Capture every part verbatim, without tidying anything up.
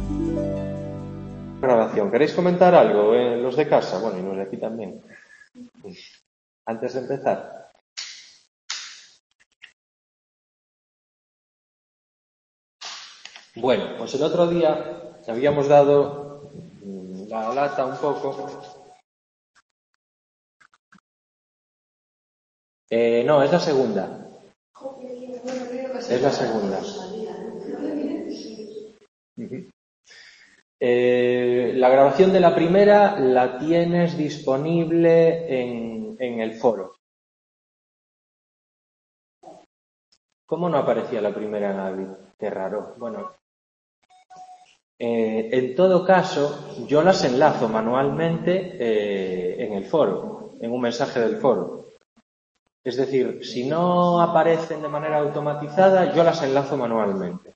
Grabación. ¿Queréis comentar algo, eh, los de casa? Bueno, y los de aquí también. Antes de empezar. Bueno, pues el otro día habíamos dado la lata un poco. Eh, no, es la segunda. Es la segunda. Uh-huh. Eh, la grabación de la primera la tienes disponible en, en el foro. ¿Cómo no aparecía la primera en Avid? Qué raro. Bueno, eh, en todo caso, yo las enlazo manualmente eh, en el foro, en un mensaje del foro. Es decir, si no aparecen de manera automatizada, yo las enlazo manualmente.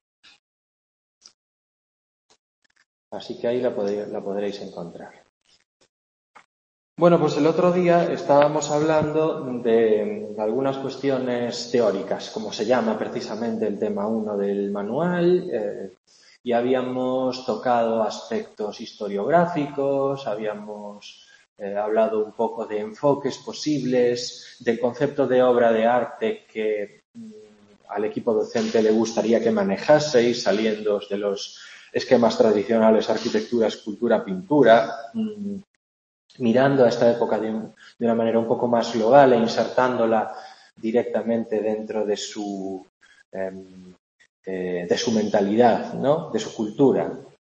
Así que ahí la, podéis, la podréis encontrar. Bueno, pues el otro día estábamos hablando de algunas cuestiones teóricas, como se llama precisamente el tema uno del manual, eh, y habíamos tocado aspectos historiográficos, habíamos eh, hablado un poco de enfoques posibles, del concepto de obra de arte que mm, al equipo docente le gustaría que manejaseis, saliendo de los esquemas tradicionales, arquitectura, escultura, pintura, mmm, mirando a esta época de, un, de una manera un poco más global e insertándola directamente dentro de su, eh, eh, de su mentalidad, ¿no? De su cultura.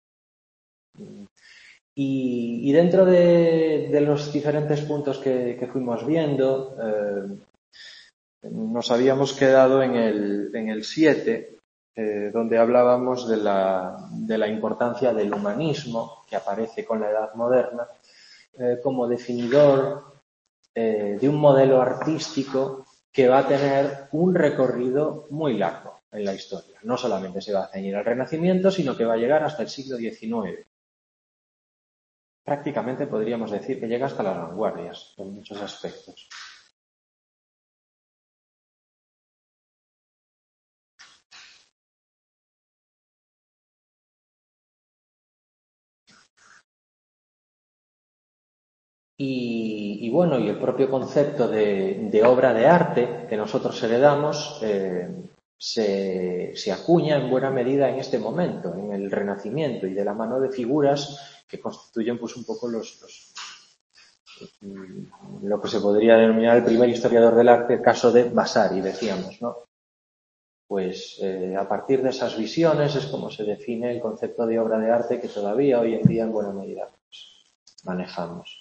Y, y dentro de, de los diferentes puntos que, que fuimos viendo, eh, nos habíamos quedado en el, en el siete, eh, donde hablábamos de la, de la importancia del humanismo que aparece con la Edad Moderna, Eh, como definidor eh, de un modelo artístico que va a tener un recorrido muy largo en la historia. No solamente se va a ceñir al Renacimiento, sino que va a llegar hasta el siglo diecinueve. Prácticamente podríamos decir que llega hasta las vanguardias en muchos aspectos. Y, y bueno, y el propio concepto de, de obra de arte que nosotros heredamos eh, se, se acuña en buena medida en este momento, en el Renacimiento, y de la mano de figuras que constituyen pues un poco los, los lo que se podría denominar el primer historiador del arte, el caso de Vasari, decíamos, ¿no? Pues eh, a partir de esas visiones es como se define el concepto de obra de arte que todavía hoy en día en buena medida pues, manejamos.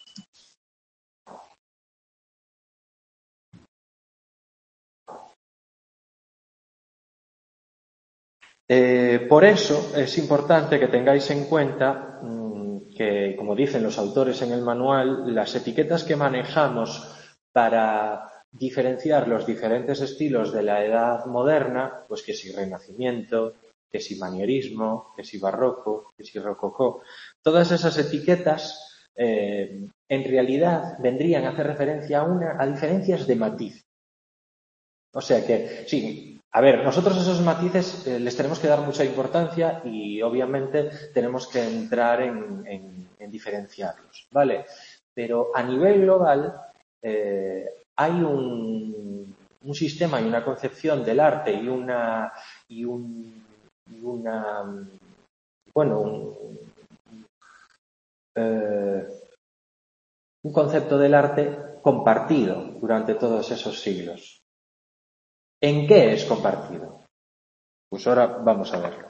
Eh, por eso es importante que tengáis en cuenta mmm, que, como dicen los autores en el manual, las etiquetas que manejamos para diferenciar los diferentes estilos de la edad moderna, pues que si Renacimiento, que si manierismo, que si barroco, que si rococó, todas esas etiquetas eh, en realidad vendrían a hacer referencia a, una, a diferencias de matiz. O sea que, sí, a ver, nosotros esos matices eh, les tenemos que dar mucha importancia y obviamente tenemos que entrar en, en, en diferenciarlos, ¿vale? Pero a nivel global eh, hay un, un sistema y una concepción del arte y una, y un, y una bueno, un, eh, un concepto del arte compartido durante todos esos siglos. ¿En qué es compartido? Pues ahora vamos a verlo.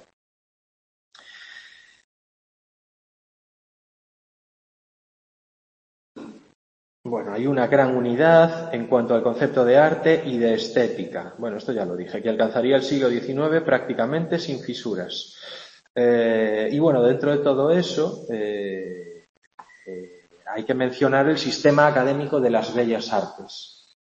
Bueno, hay una gran unidad en cuanto al concepto de arte y de estética. Bueno, esto ya lo dije, que alcanzaría el siglo diecinueve prácticamente sin fisuras. Eh, y bueno, dentro de todo eso, eh, eh, hay que mencionar el sistema académico de las bellas artes,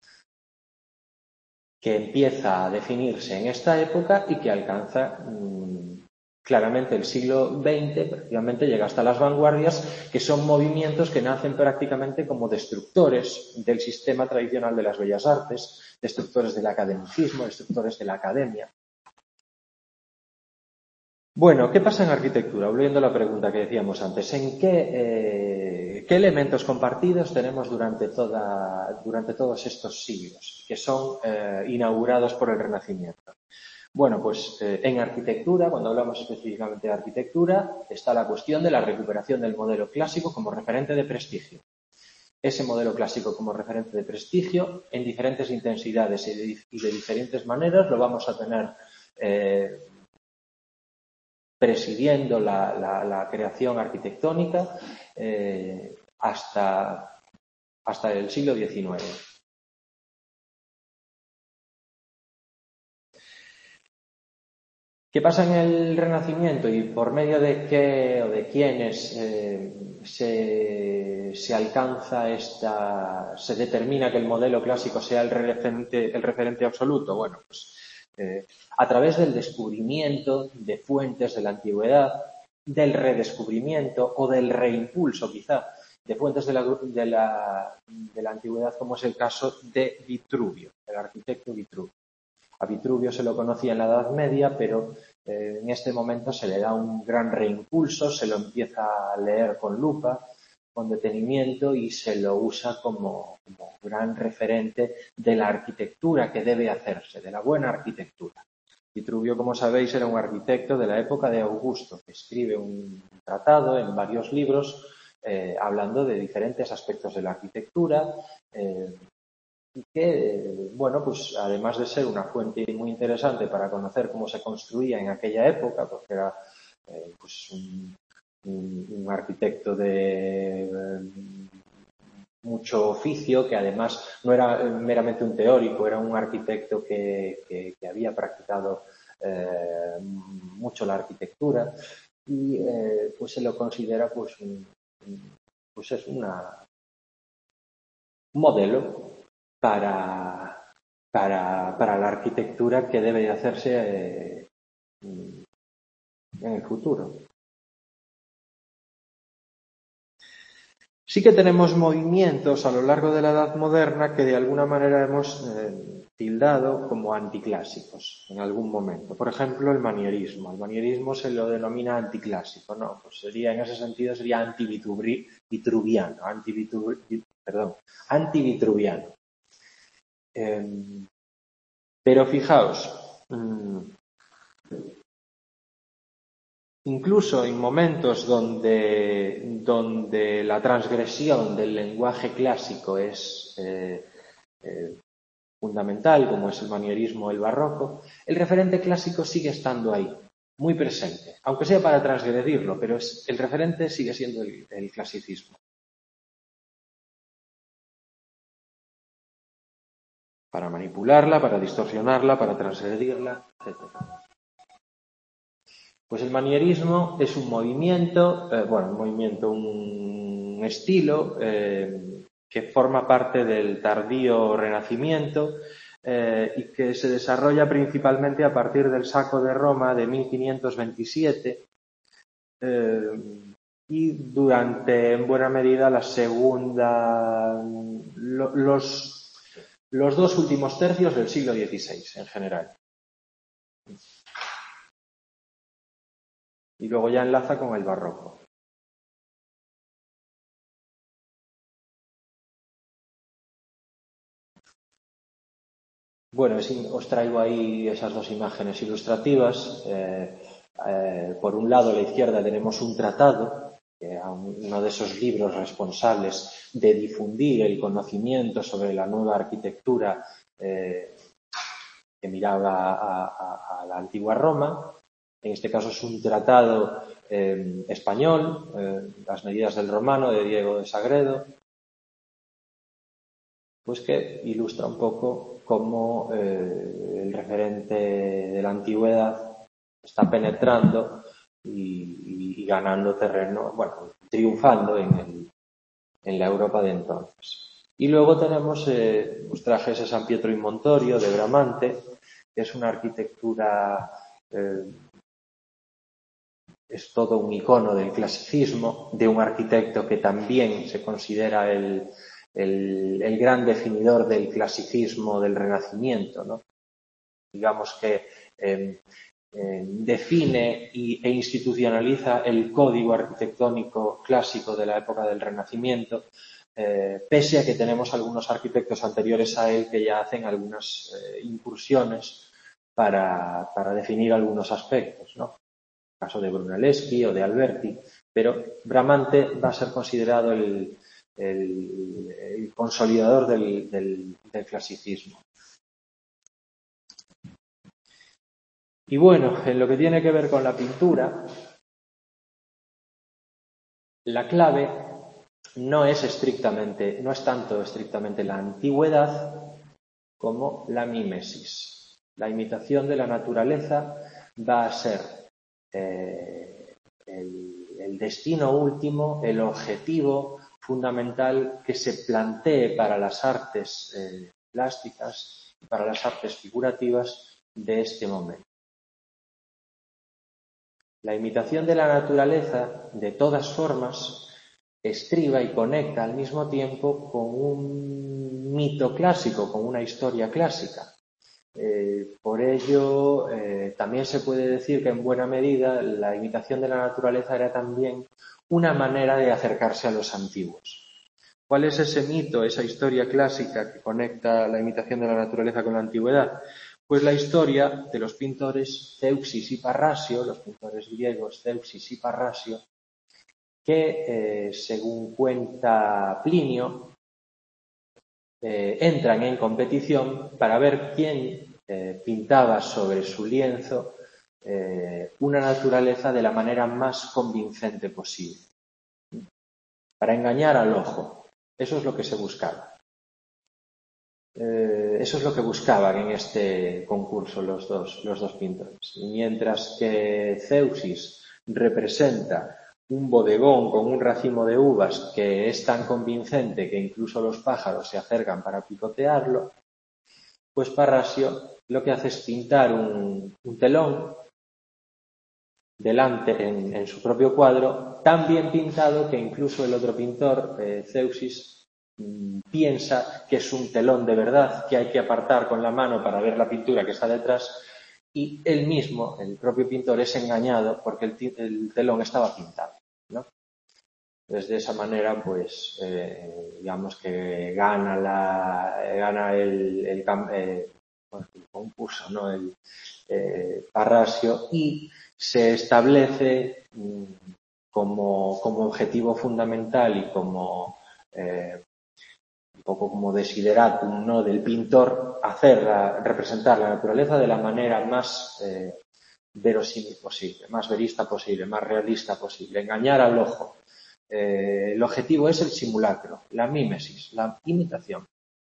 que empieza a definirse en esta época y que alcanza mmm, claramente el siglo veinte, prácticamente llega hasta las vanguardias, que son movimientos que nacen prácticamente como destructores del sistema tradicional de las bellas artes, destructores del academicismo, destructores de la academia. Bueno, ¿qué pasa en arquitectura? Volviendo a la pregunta que decíamos antes, ¿en qué, eh, qué elementos compartidos tenemos durante, toda, durante todos estos siglos que son eh, inaugurados por el Renacimiento? Bueno, pues eh, en arquitectura, cuando hablamos específicamente de arquitectura, está la cuestión de la recuperación del modelo clásico como referente de prestigio. Ese modelo clásico como referente de prestigio, en diferentes intensidades y de, y de diferentes maneras, lo vamos a tener eh, presidiendo la, la, la creación arquitectónica eh, hasta, hasta el siglo diecinueve. ¿Qué pasa en el Renacimiento y por medio de qué o de quiénes eh, se, se alcanza esta, se determina que el modelo clásico sea el referente, el referente absoluto? Bueno, pues eh, a través del descubrimiento de fuentes de la antigüedad, del redescubrimiento o del reimpulso quizá de fuentes de la, de la, de la antigüedad, como es el caso de Vitruvio, el arquitecto Vitruvio. A Vitruvio se lo conocía en la Edad Media, pero eh, en este momento se le da un gran reimpulso, se lo empieza a leer con lupa, con detenimiento y se lo usa como, como gran referente de la arquitectura que debe hacerse, de la buena arquitectura. Vitruvio, como sabéis, era un arquitecto de la época de Augusto, que escribe un tratado en varios libros eh, hablando de diferentes aspectos de la arquitectura, eh, y que, bueno, pues además de ser una fuente muy interesante para conocer cómo se construía en aquella época, porque era eh, pues un, un, un arquitecto de eh, mucho oficio, que además no era meramente un teórico, era un arquitecto que, que, que había practicado eh, mucho la arquitectura y eh, pues se lo considera pues, un, pues es una, un modelo para, para, para la arquitectura que debe de hacerse eh, en el futuro. Sí que tenemos movimientos a lo largo de la Edad Moderna que de alguna manera hemos eh, tildado como anticlásicos en algún momento. Por ejemplo, el manierismo. El manierismo se lo denomina anticlásico, ¿no? Pues sería, en ese sentido, sería antivitruviano, antivitru, perdón, antivitruviano. Eh, pero fijaos, mmm, incluso en momentos donde, donde la transgresión del lenguaje clásico es eh, eh, fundamental, como es el manierismo o el barroco, el referente clásico sigue estando ahí, muy presente, aunque sea para transgredirlo, pero es, el referente sigue siendo el, el clasicismo. Para manipularla, para distorsionarla, para transgredirla, etcétera. Pues el manierismo es un movimiento, eh, bueno, un movimiento, un estilo eh, que forma parte del tardío Renacimiento eh, y que se desarrolla principalmente a partir del saco de Roma de mil quinientos veintisiete eh, y durante, en buena medida, la segunda, lo, los, los dos últimos tercios del siglo dieciséis en general. Y luego ya enlaza con el barroco. Bueno, os traigo ahí esas dos imágenes ilustrativas. Eh, eh, por un lado, a la izquierda tenemos un tratado, que era uno de esos libros responsables de difundir el conocimiento sobre la nueva arquitectura eh, que miraba a, a, a la antigua Roma. En este caso es un tratado eh, español, eh, Las medidas del romano, de Diego de Sagredo, pues que ilustra un poco cómo eh, el referente de la antigüedad está penetrando y, y, y ganando terreno, bueno, triunfando en, el, en la Europa de entonces. Y luego tenemos eh, los trajes de San Pietro in Montorio, de Bramante, que es una arquitectura, eh, es todo un icono del clasicismo, de un arquitecto que también se considera el, el, el gran definidor del clasicismo, del Renacimiento, ¿no? Digamos que eh, eh, define y, e institucionaliza el código arquitectónico clásico de la época del Renacimiento, eh, pese a que tenemos algunos arquitectos anteriores a él que ya hacen algunas eh, incursiones para, para definir algunos aspectos, ¿no? El caso de Brunelleschi o de Alberti, pero Bramante va a ser considerado el, el, el consolidador del, del, del clasicismo. Y bueno, en lo que tiene que ver con la pintura, la clave no es estrictamente, no es tanto estrictamente la antigüedad como la mímesis. La imitación de la naturaleza va a ser eh, el, el destino último, el objetivo fundamental que se plantee para las artes eh, plásticas y para las artes figurativas de este momento. La imitación de la naturaleza, de todas formas, estriba y conecta al mismo tiempo con un mito clásico, con una historia clásica. Eh, por ello, eh, también se puede decir que en buena medida la imitación de la naturaleza era también una manera de acercarse a los antiguos. ¿Cuál es ese mito, esa historia clásica que conecta la imitación de la naturaleza con la antigüedad? Pues la historia de los pintores Zeuxis y Parrasio, los pintores griegos Zeuxis y Parrasio, que, eh, según cuenta Plinio, eh, entran en competición para ver quién eh, pintaba sobre su lienzo eh, una naturaleza de la manera más convincente posible, para engañar al ojo. Eso es lo que se buscaba. Eh, eso es lo que buscaban en este concurso los dos, los dos pintores. Y mientras que Zeuxis representa un bodegón con un racimo de uvas que es tan convincente que incluso los pájaros se acercan para picotearlo, pues Parrasio lo que hace es pintar un, un telón delante en, en su propio cuadro, tan bien pintado que incluso el otro pintor, eh, Zeuxis, mmm, piensa que es un telón de verdad, que hay que apartar con la mano para ver la pintura que está detrás, y él mismo, el propio pintor, es engañado porque el, el telón estaba pintado, ¿no? Entonces, de esa manera, pues, eh, digamos que gana la, gana el, el, eh, el concurso, ¿no? El eh, Parrasio, y se establece mmm, como, como objetivo fundamental y como eh, un poco como desideratum, ¿no?, del pintor, hacer la, representar la naturaleza de la manera más eh, verosímil posible, más verista posible, más realista posible, engañar al ojo. Eh, el objetivo es el simulacro, la mímesis, la imitación.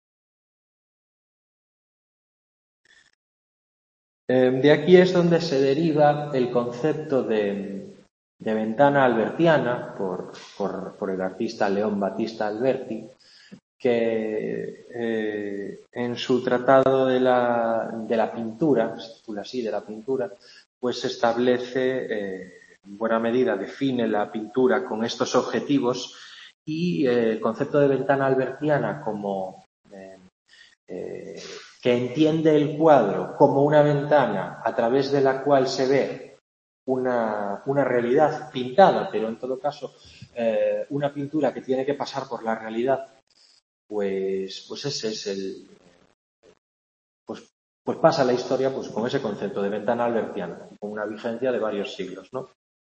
Eh, de aquí es donde se deriva el concepto de, de ventana albertiana por, por, por el artista León Battista Alberti, que eh, en su tratado de la, de la pintura, se titula así, de la pintura, pues establece, eh, en buena medida define la pintura con estos objetivos, y eh, el concepto de ventana albertiana como eh, eh, que entiende el cuadro como una ventana a través de la cual se ve una, una realidad pintada, pero en todo caso eh, una pintura que tiene que pasar por la realidad, pues, pues ese es el... Pues, pues pasa la historia pues con ese concepto de ventana albertiana, con una vigencia de varios siglos, ¿no?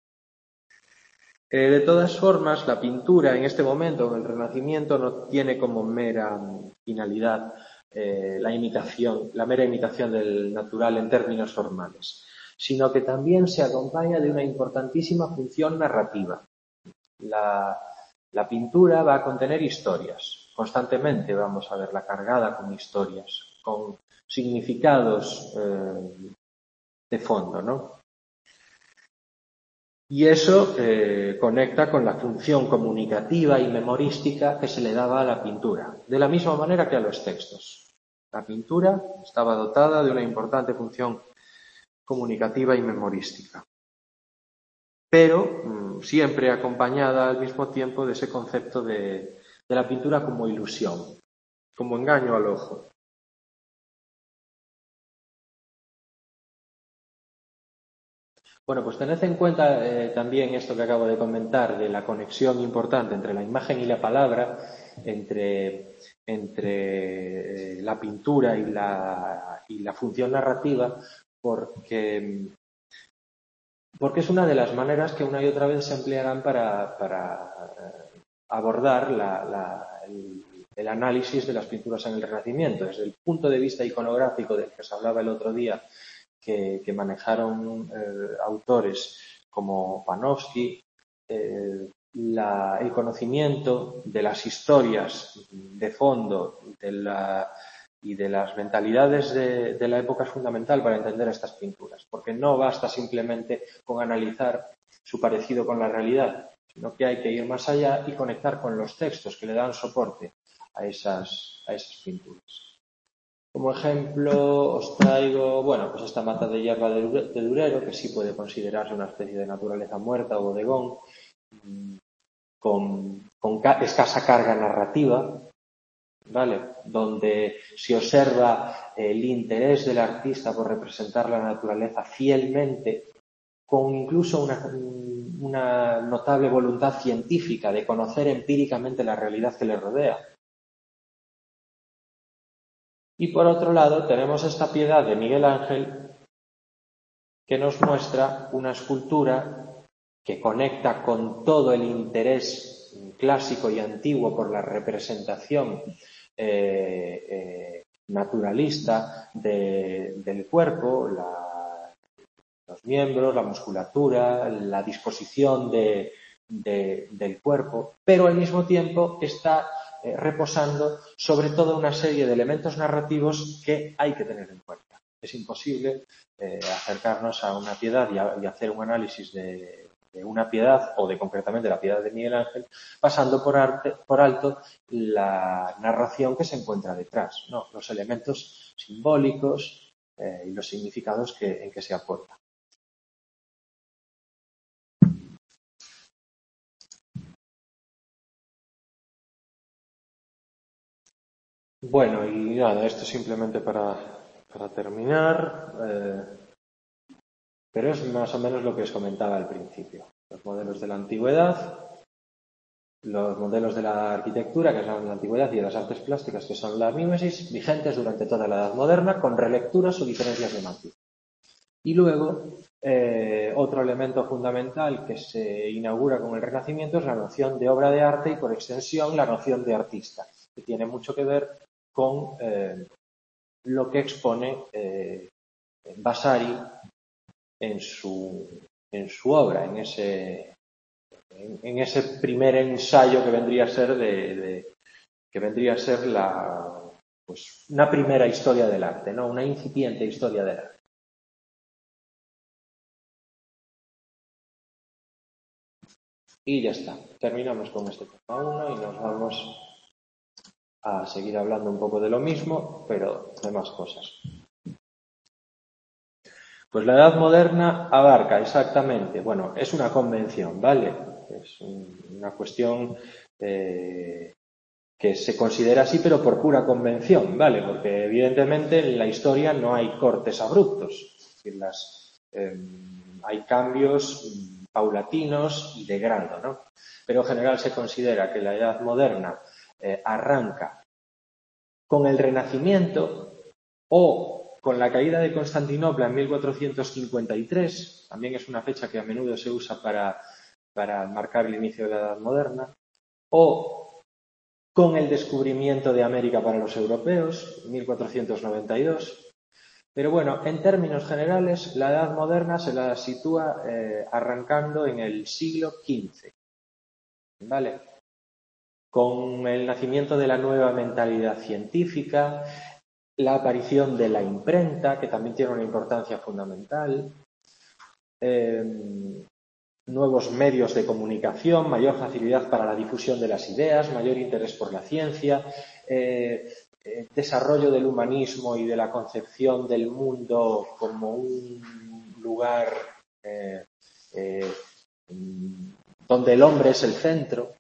Eh, de todas formas, la pintura en este momento, en el Renacimiento, no tiene como mera finalidad eh, la imitación, la mera imitación del natural en términos formales, sino que también se acompaña de una importantísima función narrativa. La, la pintura va a contener historias, constantemente vamos a verla cargada con historias, con significados eh, de fondo, ¿no? Y eso eh, conecta con la función comunicativa y memorística que se le daba a la pintura, de la misma manera que a los textos. La pintura estaba dotada de una importante función comunicativa y memorística, pero mmm, siempre acompañada al mismo tiempo de ese concepto de, de la pintura como ilusión, como engaño al ojo. Bueno, pues tened en cuenta eh, también esto que acabo de comentar de la conexión importante entre la imagen y la palabra, entre, entre eh, la pintura y la, y la función narrativa, porque, porque es una de las maneras que una y otra vez se emplearán para, para abordar la, la, el, el análisis de las pinturas en el Renacimiento. Desde el punto de vista iconográfico del que os hablaba el otro día, que, que manejaron eh, autores como Panofsky, eh, la, el conocimiento de las historias de fondo de la, y de las mentalidades de, de la época es fundamental para entender estas pinturas, porque no basta simplemente con analizar su parecido con la realidad, sino que hay que ir más allá y conectar con los textos que le dan soporte a esas, a esas pinturas. Como ejemplo os traigo, bueno, pues esta mata de hierba de Durero, que sí puede considerarse una especie de naturaleza muerta o bodegón, con, con escasa carga narrativa, ¿vale? Donde se observa el interés del artista por representar la naturaleza fielmente, con incluso una, una notable voluntad científica de conocer empíricamente la realidad que le rodea. Y por otro lado tenemos esta piedad de Miguel Ángel que nos muestra una escultura que conecta con todo el interés clásico y antiguo por la representación eh, eh, naturalista de, del cuerpo, la, los miembros, la musculatura, la disposición de, de, del cuerpo, pero al mismo tiempo está eh, reposando sobre toda una serie de elementos narrativos que hay que tener en cuenta. Es imposible eh, acercarnos a una piedad y, a, y hacer un análisis de, de una piedad o de concretamente la piedad de Miguel Ángel pasando por, arte, por alto la narración que se encuentra detrás, ¿no? Los elementos simbólicos eh, y los significados que, en que se aportan. Bueno, y nada, esto simplemente para, para terminar, eh, pero es más o menos lo que os comentaba al principio. Los modelos de la antigüedad, los modelos de la arquitectura, que son la antigüedad, y de las artes plásticas, que son la mímesis, vigentes durante toda la Edad Moderna, con relecturas o diferencias de matiz. Y luego, eh, otro elemento fundamental que se inaugura con el Renacimiento es la noción de obra de arte y, por extensión, la noción de artista, que tiene mucho que ver con eh, lo que expone eh, Vasari en su, en su obra, en ese, en, en ese primer ensayo que vendría a ser de, de que vendría a ser la, pues, una primera historia del arte, ¿no? Una incipiente historia del arte. Y ya está. Terminamos con este tema uno y nos vamos a seguir hablando un poco de lo mismo, pero de más cosas. Pues la Edad Moderna abarca exactamente, bueno, es una convención, ¿vale? Es una cuestión eh, que se considera así, pero por pura convención, ¿vale? Porque evidentemente en la historia no hay cortes abruptos, es decir, las, eh, hay cambios paulatinos y de grado, ¿no? Pero en general se considera que la Edad Moderna eh, arranca con el Renacimiento o con la caída de Constantinopla en mil cuatrocientos cincuenta y tres, también es una fecha que a menudo se usa para, para marcar el inicio de la Edad Moderna, o con el descubrimiento de América para los europeos, mil cuatrocientos noventa y dos. Pero bueno, en términos generales, la Edad Moderna se la sitúa eh, arrancando en el siglo quince, ¿vale? Con el nacimiento de la nueva mentalidad científica, la aparición de la imprenta, que también tiene una importancia fundamental, eh, nuevos medios de comunicación, mayor facilidad para la difusión de las ideas, mayor interés por la ciencia, eh, eh, desarrollo del humanismo y de la concepción del mundo como un lugar eh, eh, donde el hombre es el centro.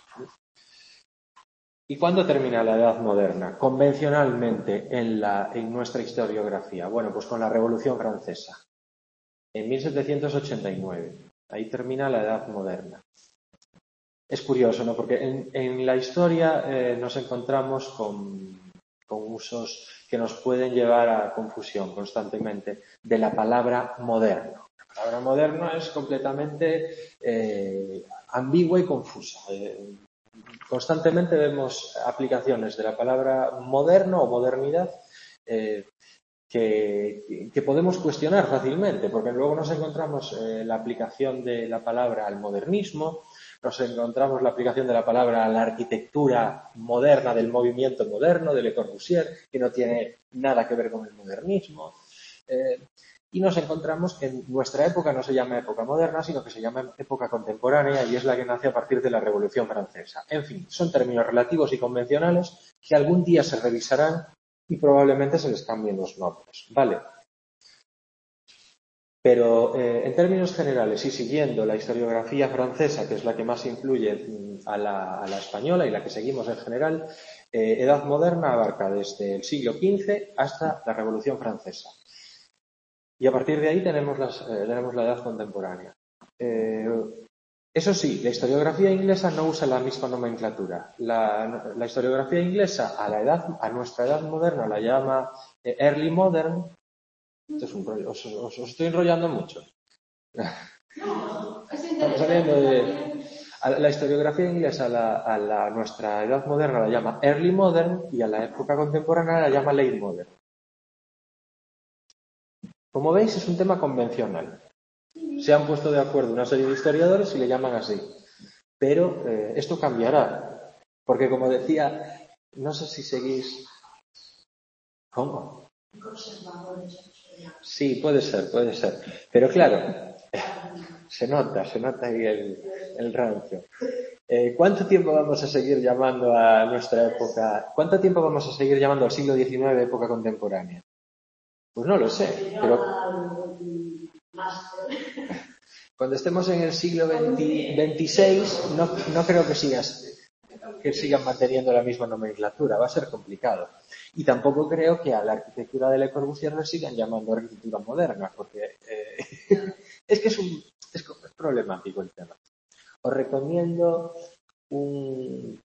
¿Y cuándo termina la Edad Moderna? Convencionalmente en, la, en nuestra historiografía. Bueno, pues con la Revolución Francesa. en mil setecientos ochenta y nueve. Ahí termina la Edad Moderna. Es curioso, ¿no? Porque en, en la historia eh, nos encontramos con, con usos que nos pueden llevar a confusión constantemente de la palabra moderno. La palabra moderno es completamente eh, ambigua y confusa. Eh, constantemente vemos aplicaciones de la palabra moderno o modernidad eh, que, que podemos cuestionar fácilmente, porque luego nos encontramos eh, la aplicación de la palabra al modernismo, nos encontramos la aplicación de la palabra a la arquitectura moderna, del movimiento moderno, de Le Corbusier, que no tiene nada que ver con el modernismo. Eh, y nos encontramos que en nuestra época no se llama época moderna, sino que se llama época contemporánea y es la que nace a partir de la Revolución Francesa. En fin, son términos relativos y convencionales que algún día se revisarán y probablemente se les cambien los nombres. ¿Vale? Pero eh, en términos generales y siguiendo la historiografía francesa, que es la que más influye a la, a la española y la que seguimos en general, eh, Edad Moderna abarca desde el siglo quince hasta la Revolución Francesa. Y a partir de ahí tenemos, las, eh, tenemos la Edad Contemporánea. Eh, eso sí, la historiografía inglesa no usa la misma nomenclatura. La, la historiografía inglesa a, la edad, a nuestra Edad Moderna la llama eh, Early Modern. Esto es un rollo, os, os, os estoy enrollando mucho. Estamos saliendo de... A la historiografía inglesa a, la, a la, nuestra edad moderna la llama Early Modern y a la época contemporánea la llama Late Modern. Como veis, es un tema convencional. Se han puesto de acuerdo una serie de historiadores y le llaman así. Pero eh, esto cambiará. Porque, como decía, no sé si seguís... ¿Cómo? Sí, puede ser, puede ser. Pero claro, se nota, se nota ahí el, el rancio. Eh, ¿Cuánto tiempo vamos a seguir llamando a nuestra época? ¿Cuánto tiempo vamos a seguir llamando al siglo diecinueve época contemporánea? Pues no lo sé, pero cuando estemos en el siglo veintiséis no, no creo que sigas que sigan manteniendo la misma nomenclatura, va a ser complicado. Y tampoco creo que a la arquitectura de Le Corbusier le sigan llamando arquitectura moderna, porque eh, es que es, un, es, es problemático el tema. Os recomiendo un,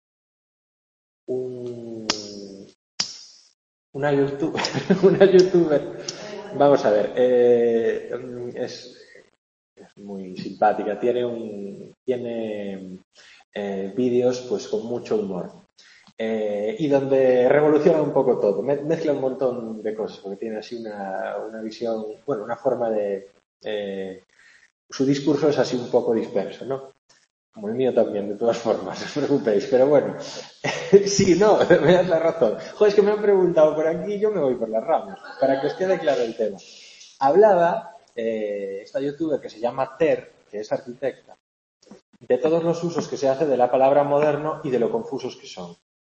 un una youtuber, una youtuber, vamos a ver, eh, es, es muy simpática, tiene un, tiene eh, vídeos pues con mucho humor. Eh, y donde revoluciona un poco todo, mezcla un montón de cosas, porque tiene así una, una visión, bueno, una forma de... Eh, su discurso es así un poco disperso, ¿no? Como el mío también, de todas formas, no os preocupéis, pero bueno. Sí, no, me das la razón. Joder, es que me han preguntado por aquí y yo me voy por las ramas, para que os quede claro el tema. Hablaba eh, esta youtuber que se llama Ter, que es arquitecta, de todos los usos que se hace de la palabra moderno y de lo confusos que son.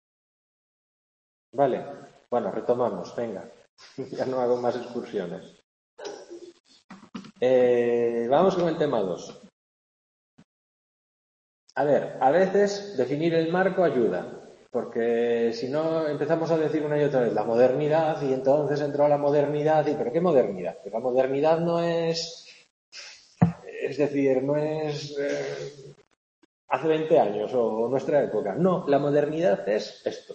Vale, bueno, retomamos, venga. Ya no hago más excursiones. Eh, vamos con el tema dos. A ver, a veces definir el marco ayuda, porque si no empezamos a decir una y otra vez la modernidad y entonces entró la modernidad y ¿pero qué modernidad? Pues la modernidad no es, es decir, no es eh, hace veinte años o nuestra época. No, la modernidad es esto.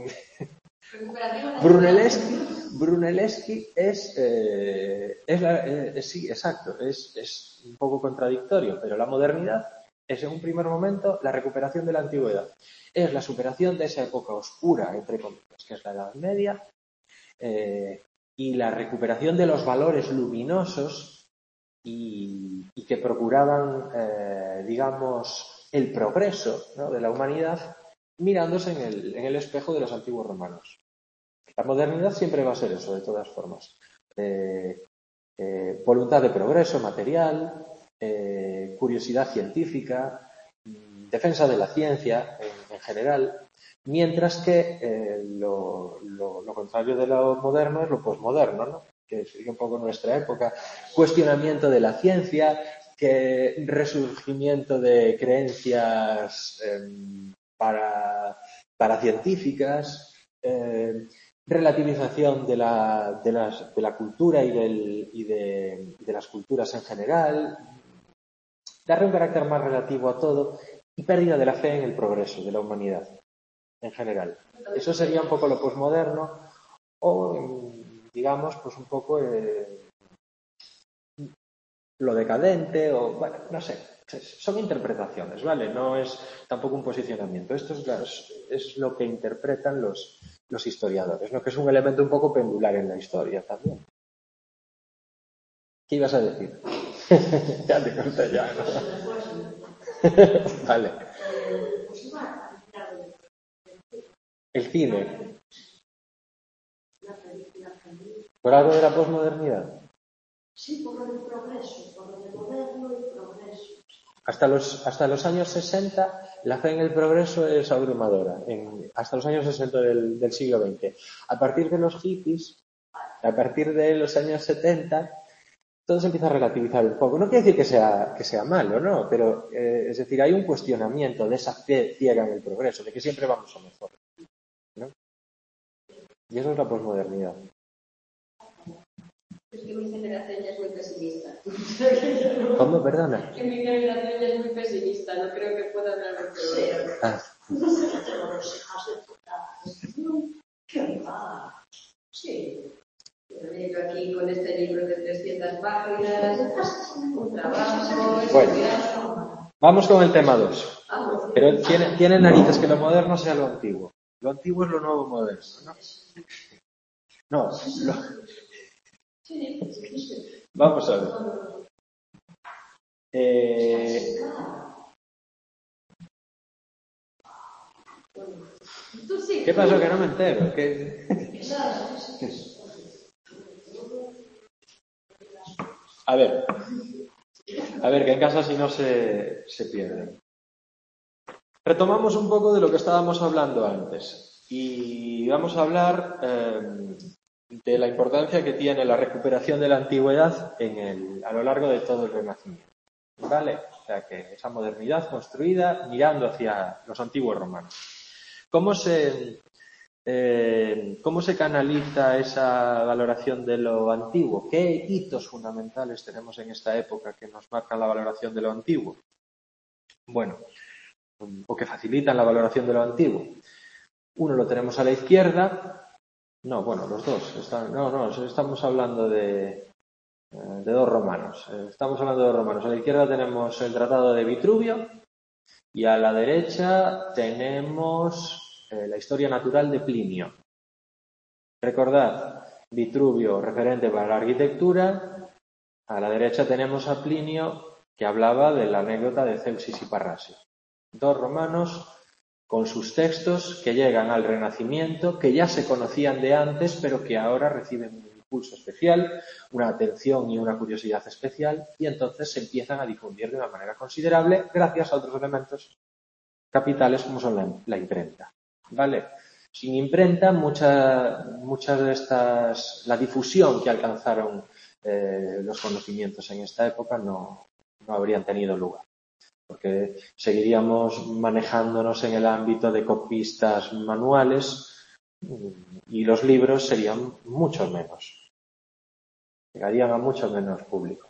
Brunelleschi, Brunelleschi es, eh, es, la, eh, sí, exacto, es, es un poco contradictorio, pero la modernidad es en un primer momento la recuperación de la antigüedad. Es la superación de esa época oscura, entre comillas, que es la Edad Media, eh, y la recuperación de los valores luminosos y, y que procuraban, eh, digamos, el progreso, ¿no?, de la humanidad mirándose en el, en el espejo de los antiguos romanos. La modernidad siempre va a ser eso, de todas formas. Eh, eh, voluntad de progreso material, eh, curiosidad científica, defensa de la ciencia en, en general, mientras que eh, lo, lo, lo contrario de lo moderno es lo posmoderno, ¿no?, que sigue un poco nuestra época. Cuestionamiento de la ciencia, que resurgimiento de creencias eh, para, para científicas, eh, relativización de la, de las, de la cultura y, del, y de, de las culturas en general, darle un carácter más relativo a todo y pérdida de la fe en el progreso de la humanidad en general. Eso sería un poco lo posmoderno o, digamos, pues un poco eh, lo decadente o, bueno, no sé, son interpretaciones, ¿vale? No es tampoco un posicionamiento. Esto es, las, es lo que interpretan los, los historiadores, ¿no? Que es un elemento un poco pendular en la historia también. ¿Qué ibas a decir? Ya te conté ya, ¿no? Vale. El cine. ¿Por algo de la posmodernidad? Sí, por lo del progreso, por lo del moderno y progreso. Hasta los, hasta los años sesenta, la fe en el progreso es abrumadora. En, hasta los años sesenta del, del siglo veinte. A partir de los hippies, a partir de los años setenta, todo se empieza a relativizar un poco. No quiere decir que sea, que sea malo, ¿no? Pero, eh, es decir, hay un cuestionamiento de esa fe ciega en el progreso, de que siempre vamos a mejor, ¿no? Y eso es la posmodernidad. Es que mi generación ya es muy pesimista. ¿Cómo? Perdona. Que mi generación ya es muy pesimista, no creo que pueda hablar de progreso. Ah. No sé qué tengo los hijos de puta. ¿Qué va? Sí. Yo aquí con este libro de trescientas páginas, un trabajo... Bueno, vamos con el tema dos. Pero tiene, tiene narices que lo moderno sea lo antiguo. Lo antiguo es lo nuevo moderno, ¿no? No, lo... Vamos a ver. Eh... ¿Qué pasó? Que no me entero. ¿Qué... A ver. A ver, que en casa si no se, se pierde. Retomamos un poco de lo que estábamos hablando antes. Y vamos a hablar eh, de la importancia que tiene la recuperación de la antigüedad en el, a lo largo de todo el Renacimiento. ¿Vale? O sea, que esa modernidad construida mirando hacia los antiguos romanos. ¿Cómo se, eh, cómo se canaliza esa valoración de lo antiguo? ¿Qué hitos fundamentales tenemos en esta época que nos marcan la valoración de lo antiguo? Bueno, o que facilitan la valoración de lo antiguo. Uno lo tenemos a la izquierda. No, bueno, los dos. Están, no, no, estamos hablando de, de dos romanos. Estamos hablando de dos romanos. A la izquierda tenemos el Tratado de Vitruvio y a la derecha tenemos eh, la historia natural de Plinio. Recordad, Vitruvio referente para la arquitectura. A la derecha tenemos a Plinio que hablaba de la anécdota de Celsis y Parrasio. Dos romanos con sus textos que llegan al Renacimiento, que ya se conocían de antes, pero que ahora reciben un impulso especial, una atención y una curiosidad especial, y entonces se empiezan a difundir de una manera considerable gracias a otros elementos capitales como son la, la imprenta. ¿Vale? Sin imprenta, mucha, muchas de estas, la difusión que alcanzaron eh, los conocimientos en esta época no, no habrían tenido lugar. Porque seguiríamos manejándonos en el ámbito de copistas manuales y los libros serían mucho menos. Llegarían a mucho menos público.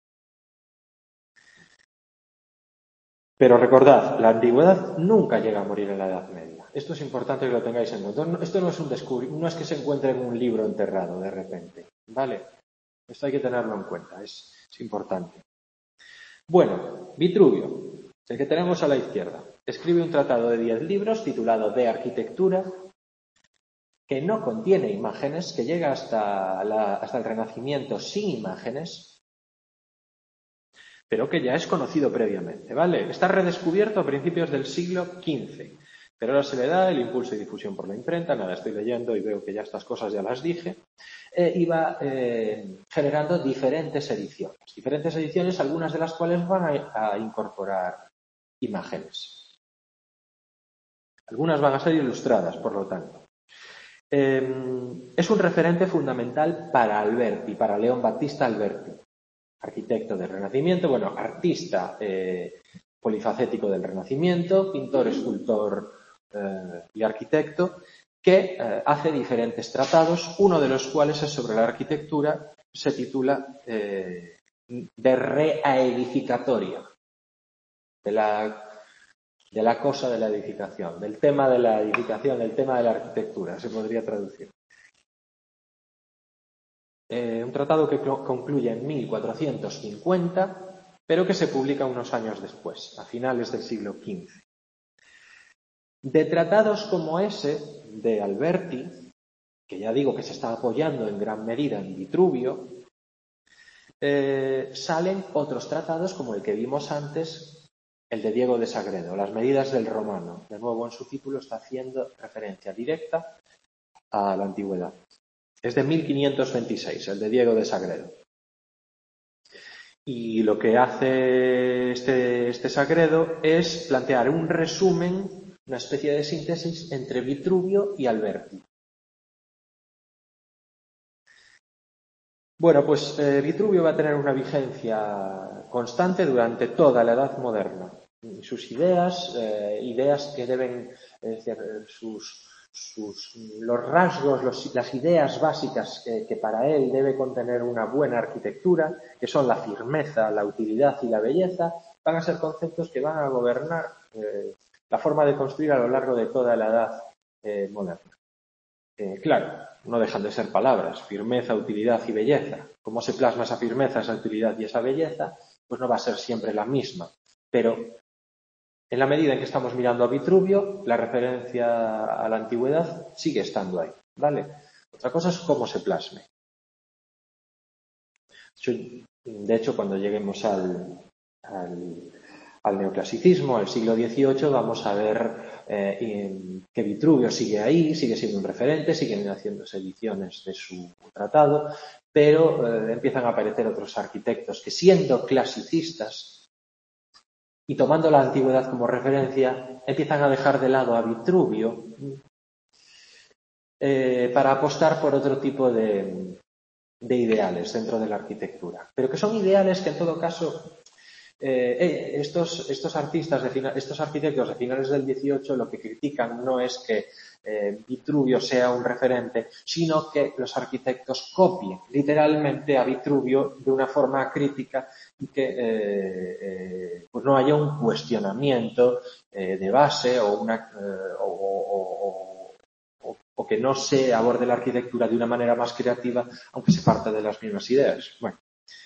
Pero recordad, la antigüedad nunca llega a morir en la Edad Media. Esto es importante que lo tengáis en cuenta. Esto no es un descubrimiento, no es que se encuentre en un libro enterrado de repente. ¿Vale? Esto hay que tenerlo en cuenta, es, es importante. Bueno, Vitruvio, el que tenemos a la izquierda, escribe un tratado de diez libros titulado De Arquitectura, que no contiene imágenes, que llega hasta, la, hasta el Renacimiento sin imágenes, pero que ya es conocido previamente, ¿vale? Está redescubierto a principios del siglo quince, pero ahora se le da el impulso y difusión por la imprenta, nada, estoy leyendo y veo que ya estas cosas ya las dije, eh, y va eh, generando diferentes ediciones, diferentes ediciones, algunas de las cuales van a, a incorporar imágenes. Algunas van a ser ilustradas, por lo tanto. Eh, es un referente fundamental para Alberti, para León Battista Alberti, arquitecto del Renacimiento, bueno, artista eh, polifacético del Renacimiento, pintor, escultor eh, y arquitecto, que eh, hace diferentes tratados, uno de los cuales es sobre la arquitectura, se titula eh, De Reaedificatoria, de la, de la cosa de la edificación, del tema de la edificación, del tema de la arquitectura, se podría traducir. Eh, un tratado que concluye en mil cuatrocientos cincuenta, pero que se publica unos años después, a finales del siglo quince. De tratados como ese de Alberti, que ya digo que se está apoyando en gran medida en Vitruvio, eh, salen otros tratados como el que vimos antes, el de Diego de Sagredo, Las medidas del romano. De nuevo, en su título está haciendo referencia directa a la antigüedad. Es de mil quinientos veintiséis, el de Diego de Sagredo. Y lo que hace este, este Sagredo es plantear un resumen, una especie de síntesis entre Vitruvio y Alberti. Bueno, pues eh, Vitruvio va a tener una vigencia constante durante toda la Edad Moderna. Sus ideas, eh, ideas que deben, es decir, sus, sus, los rasgos, los, las ideas básicas que, que para él debe contener una buena arquitectura, que son la firmeza, la utilidad y la belleza, van a ser conceptos que van a gobernar eh, la forma de construir a lo largo de toda la Edad eh, moderna. Eh, claro, no dejan de ser palabras, firmeza, utilidad y belleza. ¿Cómo se plasma esa firmeza, esa utilidad y esa belleza? Pues no va a ser siempre la misma. Pero en la medida en que estamos mirando a Vitruvio, la referencia a la antigüedad sigue estando ahí, ¿vale? Otra cosa es cómo se plasme. De hecho, cuando lleguemos al, al, al neoclasicismo, al siglo dieciocho, vamos a ver eh, que Vitruvio sigue ahí, sigue siendo un referente, siguen haciéndose ediciones de su tratado, pero eh, empiezan a aparecer otros arquitectos que, siendo clasicistas y tomando la antigüedad como referencia, empiezan a dejar de lado a Vitruvio eh, para apostar por otro tipo de, de ideales dentro de la arquitectura, pero que son ideales que en todo caso eh, estos, estos artistas, de final, estos arquitectos de finales del dieciocho lo que critican no es que eh, Vitruvio sea un referente, sino que los arquitectos copien literalmente a Vitruvio de una forma crítica y que eh, eh, pues no haya un cuestionamiento eh, de base o, una, eh, o, o, o, o que no se aborde la arquitectura de una manera más creativa, aunque se parta de las mismas ideas. Bueno,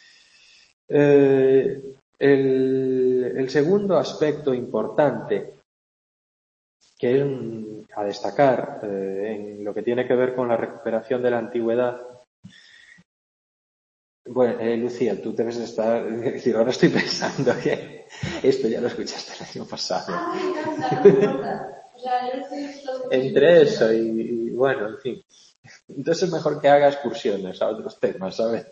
eh, el, el segundo aspecto importante que es a destacar eh, en lo que tiene que ver con la recuperación de la antigüedad. Bueno, eh, Lucía, tú debes de estar, es decir, ahora estoy pensando que esto ya lo escuchaste el año pasado. Ah, me encanta, me encanta. O sea, yo estoy Entre eso y, y, bueno, en fin. Entonces es mejor que haga excursiones a otros temas, ¿sabes?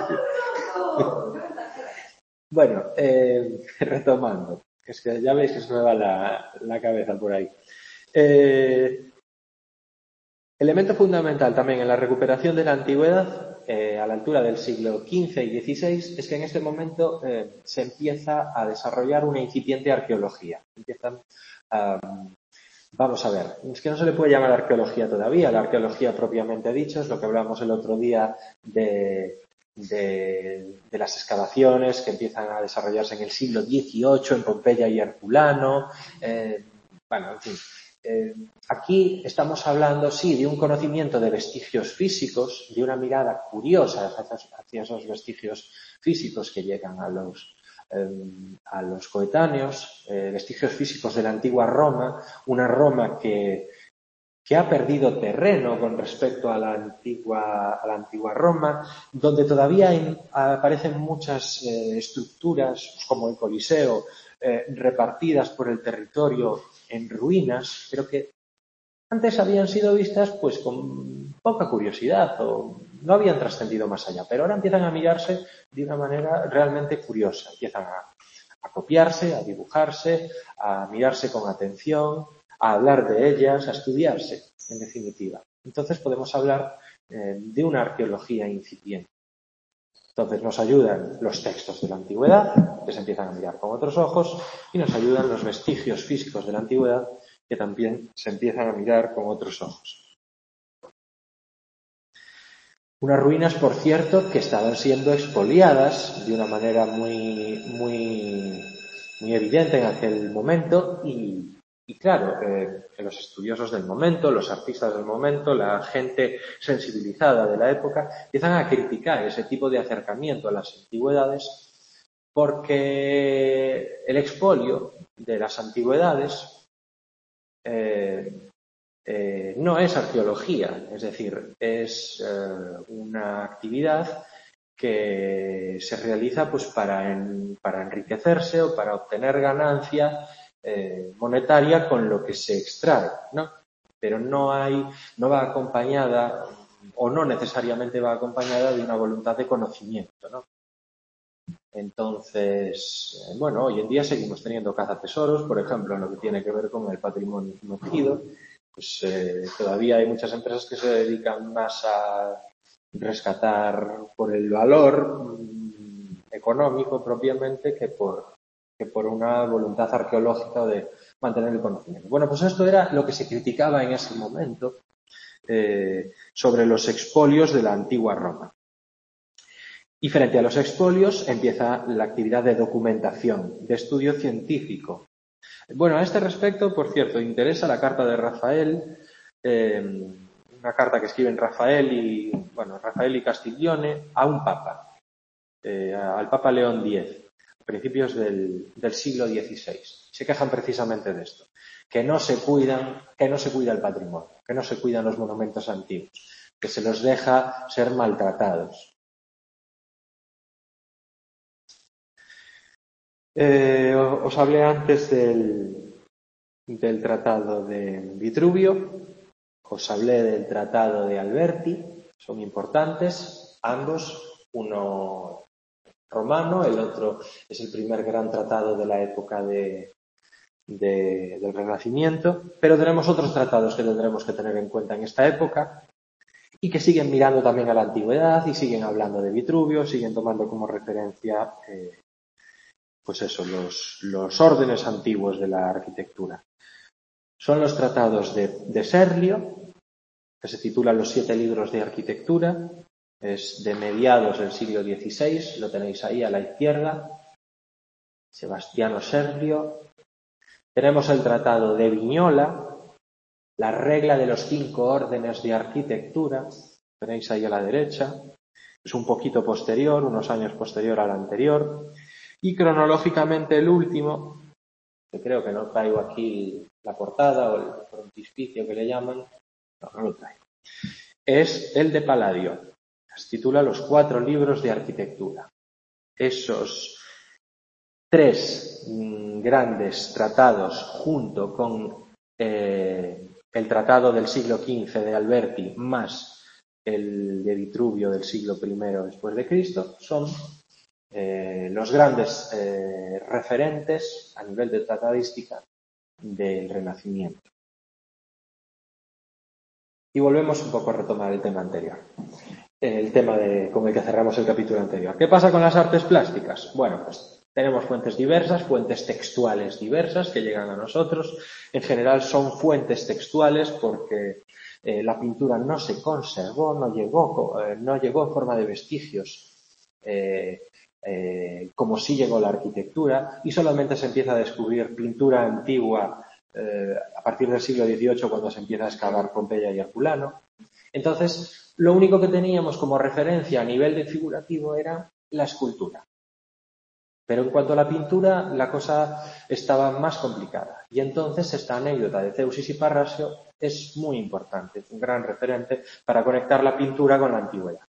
Bueno, eh, retomando, es que ya veis que se me va la, la cabeza por ahí. Eh, elemento fundamental también en la recuperación de la antigüedad, eh, a la altura del siglo quince y dieciséis, es que en este momento eh, se empieza a desarrollar una incipiente arqueología. Empiezan a... Vamos a ver, es que no se le puede llamar arqueología todavía, la arqueología propiamente dicho es lo que hablamos el otro día de, de, de las excavaciones que empiezan a desarrollarse en el siglo dieciocho en Pompeya y Herculano. Eh, bueno, en fin, eh, aquí estamos hablando, sí, de un conocimiento de vestigios físicos, de una mirada curiosa hacia, hacia esos vestigios físicos que llegan a los a los coetáneos, eh, vestigios físicos de la antigua Roma, una Roma que, que ha perdido terreno con respecto a la antigua, a la antigua Roma, donde todavía hay, aparecen muchas eh, estructuras, como el Coliseo, eh, repartidas por el territorio en ruinas, pero que antes habían sido vistas pues con poca curiosidad o no habían trascendido más allá, pero ahora empiezan a mirarse de una manera realmente curiosa, empiezan a, a copiarse, a dibujarse, a mirarse con atención, a hablar de ellas, a estudiarse, en definitiva. Entonces podemos hablar eh, de una arqueología incipiente. Entonces nos ayudan los textos de la antigüedad, que se empiezan a mirar con otros ojos, y nos ayudan los vestigios físicos de la antigüedad, que también se empiezan a mirar con otros ojos. Unas ruinas, por cierto, que estaban siendo expoliadas de una manera muy, muy, muy evidente en aquel momento y, y claro, eh, los estudiosos del momento, los artistas del momento, la gente sensibilizada de la época empiezan a criticar ese tipo de acercamiento a las antigüedades porque el expolio de las antigüedades eh, eh, no es arqueología, es decir, es eh, una actividad que se realiza pues para, en, para enriquecerse o para obtener ganancia eh, monetaria con lo que se extrae, ¿no? Pero no hay, no va acompañada o no necesariamente va acompañada de una voluntad de conocimiento, ¿no? Entonces, eh, bueno, hoy en día seguimos teniendo cazatesoros, por ejemplo, en lo que tiene que ver con el patrimonio sumergido, pues eh, todavía hay muchas empresas que se dedican más a rescatar por el valor mmm, económico propiamente que por, que por una voluntad arqueológica de mantener el conocimiento. Bueno, pues esto era lo que se criticaba en ese momento eh, sobre los expolios de la antigua Roma. Y frente a los expolios empieza la actividad de documentación, de estudio científico. Bueno, a este respecto, por cierto, interesa la carta de Rafael, eh, una carta que escriben Rafael y, bueno, Rafael y Castiglione a un papa, eh, al Papa León X, a principios del, del siglo dieciséis. Se quejan precisamente de esto, que no se cuidan, que no se cuida el patrimonio, que no se cuidan los monumentos antiguos, que se los deja ser maltratados. Eh, os hablé antes del, del tratado de Vitruvio, os hablé del tratado de Alberti, son importantes, ambos, uno romano, el otro es el primer gran tratado de la época de, de, del Renacimiento, pero tenemos otros tratados que tendremos que tener en cuenta en esta época y que siguen mirando también a la antigüedad y siguen hablando de Vitruvio, siguen tomando como referencia eh, pues eso, los, los órdenes antiguos de la arquitectura. Son los tratados de, de Serlio, que se titulan Los siete libros de arquitectura, es de mediados del siglo dieciséis, lo tenéis ahí a la izquierda, Sebastiano Serlio. Tenemos el tratado de Vignola, la regla de los cinco órdenes de arquitectura, tenéis ahí a la derecha, es un poquito posterior, unos años posterior al anterior. Y cronológicamente el último, que creo que no traigo aquí la portada o el frontispicio que le llaman, no, no lo traigo, es el de Palladio. Se titula Los cuatro libros de arquitectura. Esos tres mmm, grandes tratados junto con eh, el tratado del siglo quince de Alberti más el de Vitruvio del siglo primero después de Cristo son Eh, los grandes eh, referentes a nivel de tratadística del Renacimiento. Y volvemos un poco a retomar el tema anterior, el tema de, con el que cerramos el capítulo anterior. ¿Qué pasa con las artes plásticas? Bueno, pues tenemos fuentes diversas, fuentes textuales diversas que llegan a nosotros. En general son fuentes textuales porque eh, la pintura no se conservó, no llegó, eh, no llegó en forma de vestigios eh, Eh, como sí llegó la arquitectura, y solamente se empieza a descubrir pintura antigua eh, a partir del siglo dieciocho, cuando se empieza a excavar Pompeya y Herculano. Entonces, lo único que teníamos como referencia a nivel de figurativo era la escultura. Pero en cuanto a la pintura, la cosa estaba más complicada. Y entonces esta anécdota de Zeusis y Parrasio es muy importante, es un gran referente para conectar la pintura con la antigüedad.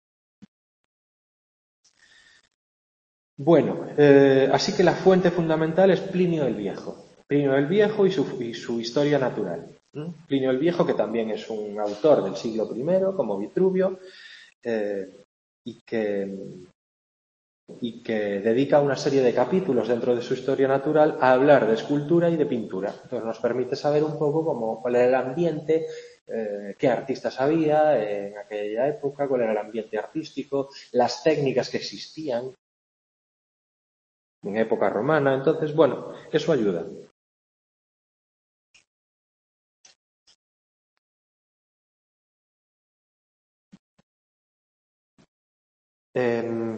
Bueno, eh, así que la fuente fundamental es Plinio el Viejo. Plinio el Viejo y su, y su historia natural. ¿Mm? Plinio el Viejo, que también es un autor del siglo primero, como Vitruvio, eh, y, que, y que dedica una serie de capítulos dentro de su historia natural a hablar de escultura y de pintura. Entonces nos permite saber un poco cómo, cuál era el ambiente, eh, qué artistas había en aquella época, cuál era el ambiente artístico, las técnicas que existían en época romana. Entonces, bueno, eso ayuda. Eh,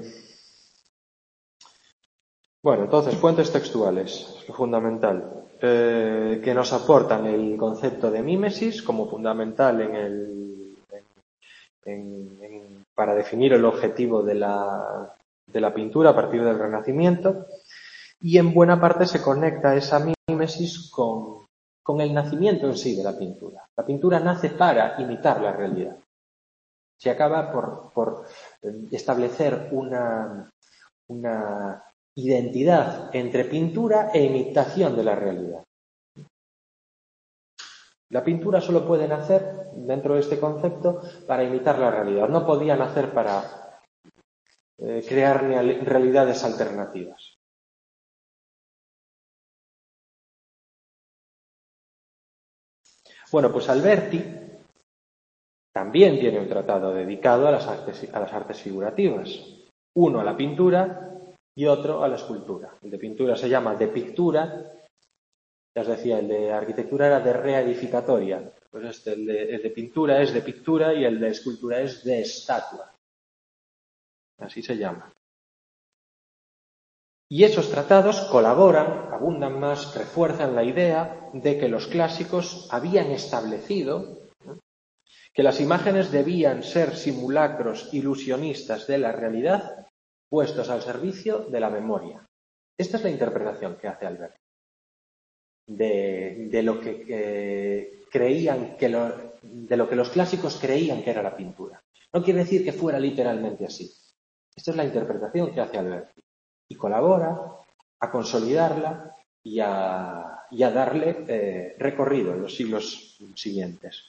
bueno, entonces, fuentes textuales, lo fundamental, eh, que nos aportan el concepto de mímesis como fundamental en el, en, en, para definir el objetivo de la, de la pintura a partir del Renacimiento, y en buena parte se conecta esa mímesis con, con el nacimiento en sí de la pintura. La pintura nace para imitar la realidad. Se acaba por, por establecer una, una identidad entre pintura e imitación de la realidad. La pintura solo puede nacer, dentro de este concepto, para imitar la realidad. No podía nacer para eh, crear realidades alternativas. Bueno, pues Alberti también tiene un tratado dedicado a las artes, a las artes figurativas. Uno a la pintura y otro a la escultura. El de pintura se llama De Pictura. Ya os decía, el de arquitectura era de reedificatoria. Pues este, el de, el de pintura es de pictura y el de escultura es de estatua. Así se llama. Y esos tratados colaboran, abundan más, refuerzan la idea de que los clásicos habían establecido que las imágenes debían ser simulacros ilusionistas de la realidad puestos al servicio de la memoria. Esta es la interpretación que hace Alberti de, de lo que eh, creían que lo, de lo que los clásicos creían que era la pintura. No quiere decir que fuera literalmente así. Esta es la interpretación que hace Alberti y colabora a consolidarla y a, y a darle eh, recorrido en los siglos siguientes.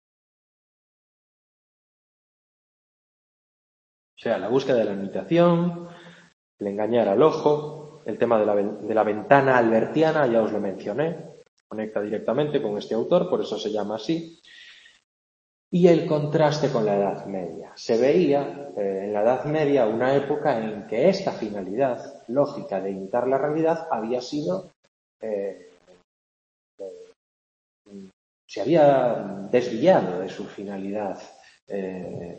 O sea, la búsqueda de la imitación, el engañar al ojo, el tema de la, de la ventana albertiana, ya os lo mencioné, conecta directamente con este autor, por eso se llama así, y el contraste con la Edad Media. Se veía eh, en la Edad Media una época en que esta finalidad lógica de imitar la realidad había sido, eh, eh, se había desviado de su finalidad. Eh,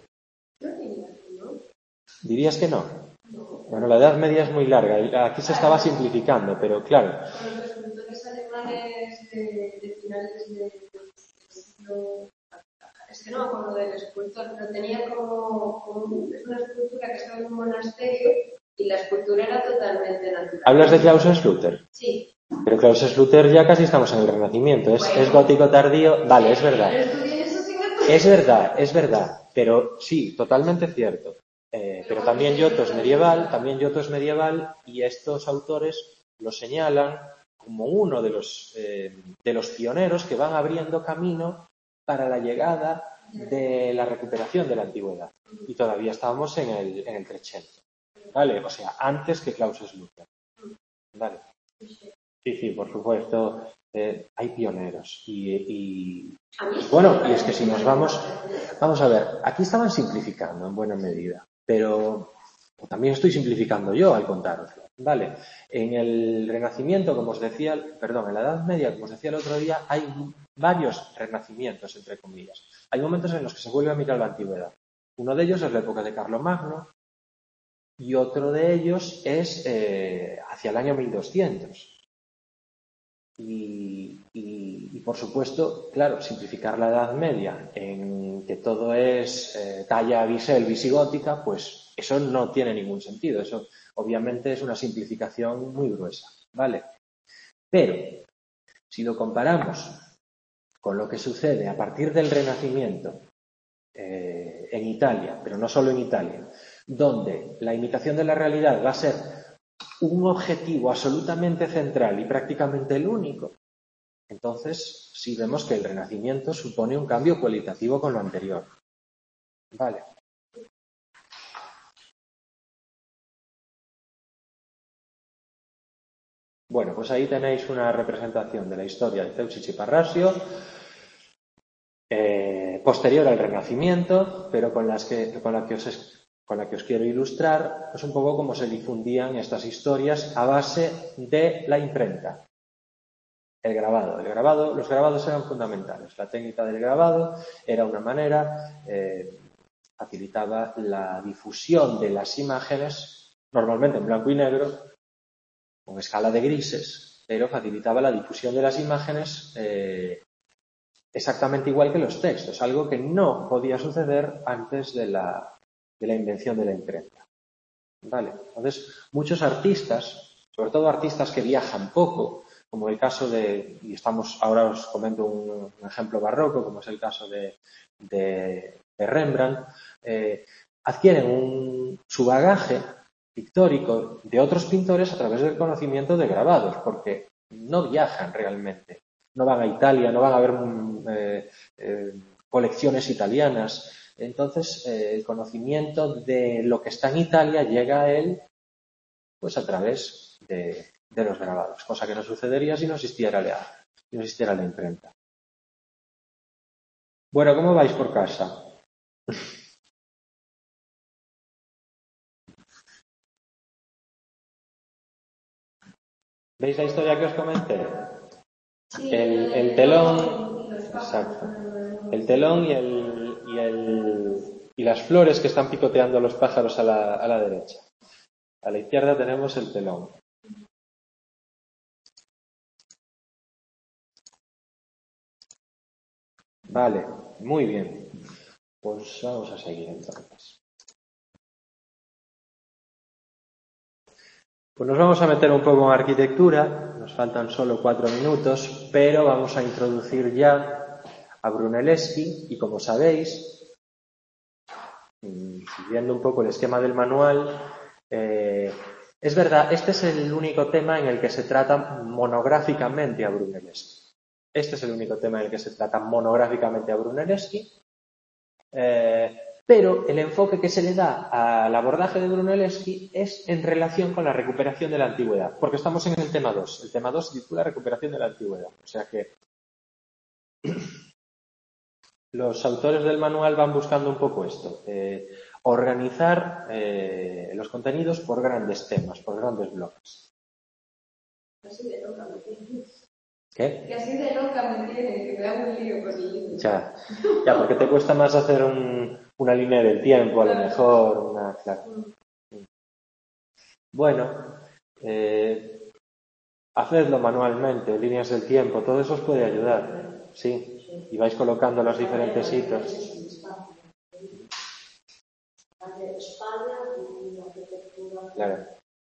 ¿Dirías que no? Bueno, la Edad Media es muy larga. Aquí se estaba simplificando, pero claro. Los escultores alemanes de, de finales del siglo... Es que no me acuerdo del escultor, pero tenía como, como... Es una escultura que estaba en un monasterio y la escultura era totalmente natural. ¿Hablas de Klaus Schluter? Sí. Pero Klaus Schluter ya casi estamos en el Renacimiento. Es, bueno, es gótico tardío. Vale, es verdad. Es verdad, es verdad. Pero sí, totalmente cierto. Eh, pero también Giotto es medieval, también Giotto es medieval y estos autores lo señalan como uno de los, eh, de los pioneros que van abriendo camino para la llegada de la recuperación de la antigüedad. Y todavía estábamos en el, en el Trecento. ¿Vale? O sea, antes que Klaus Schluter. ¿Vale? Sí, sí, por supuesto. Eh, hay pioneros. Y, y, y bueno, y es que si nos vamos... Vamos a ver, aquí estaban simplificando en buena medida. Pero también estoy simplificando yo al contároslo, ¿vale? En el Renacimiento, como os decía, perdón, en la Edad Media, como os decía el otro día, hay varios renacimientos, entre comillas. Hay momentos en los que se vuelve a mirar la antigüedad. Uno de ellos es la época de Carlomagno y otro de ellos es eh, hacia el año mil doscientos. Y, y, y, por supuesto, claro, simplificar la Edad Media en que todo es eh, talla bisel visigótica, pues eso no tiene ningún sentido. Eso obviamente es una simplificación muy gruesa, ¿vale? Pero, si lo comparamos con lo que sucede a partir del Renacimiento eh, en Italia, pero no solo en Italia, donde la imitación de la realidad va a ser un objetivo absolutamente central y prácticamente el único, entonces sí vemos que el Renacimiento supone un cambio cualitativo con lo anterior. Vale. Bueno, pues ahí tenéis una representación de la historia de Teucci y Parrasio, eh, posterior al Renacimiento, pero con, las que, con, la que os, con la que os quiero ilustrar, es un poco cómo se difundían estas historias a base de la imprenta. El grabado. El grabado, los grabados eran fundamentales. La técnica del grabado era una manera eh, facilitaba la difusión de las imágenes, normalmente en blanco y negro, con escala de grises, pero facilitaba la difusión de las imágenes eh, exactamente igual que los textos, algo que no podía suceder antes de la, de la invención de la imprenta. ¿Vale? Entonces, muchos artistas, sobre todo artistas que viajan poco, como el caso de, y estamos, ahora os comento un, un ejemplo barroco, como es el caso de, de, de Rembrandt, eh, adquieren un, su bagaje pictórico de otros pintores a través del conocimiento de grabados, porque no viajan realmente. No van a Italia, no van a ver eh, eh, colecciones italianas. Entonces, eh, el conocimiento de lo que está en Italia llega a él pues a través de, de los grabados, cosa que no sucedería si no existiera la, si no existiera la imprenta. Bueno, ¿cómo vais por casa? ¿Veis la historia que os comenté? El, el telón, exacto, el telón y, el, y, el, y las flores que están picoteando los pájaros a la, a la derecha. A la izquierda tenemos el telón. Vale, muy bien. Pues vamos a seguir entonces. Pues nos vamos a meter un poco en arquitectura, nos faltan solo cuatro minutos, pero vamos a introducir ya a Brunelleschi y, como sabéis, siguiendo un poco el esquema del manual, eh, es verdad, este es el único tema en el que se trata monográficamente a Brunelleschi. Este es el único tema en el que se trata monográficamente a Brunelleschi, eh, pero el enfoque que se le da al abordaje de Brunelleschi es en relación con la recuperación de la antigüedad, porque estamos en el tema dos. El tema dos se titula Recuperación de la antigüedad. O sea que los autores del manual van buscando un poco esto, eh, organizar eh, los contenidos por grandes temas, por grandes bloques. Así de loca me tienen. ¿Qué? Que así de loca me tienen, que me hago un lío con el libro. Ya, ya, porque te cuesta más hacer un, una línea del tiempo, a lo mejor, una, claro. Bueno, eh, hacedlo manualmente, líneas del tiempo, todo eso os puede ayudar, sí, y vais colocando los diferentes hitos. España, la arquitectura, Claro.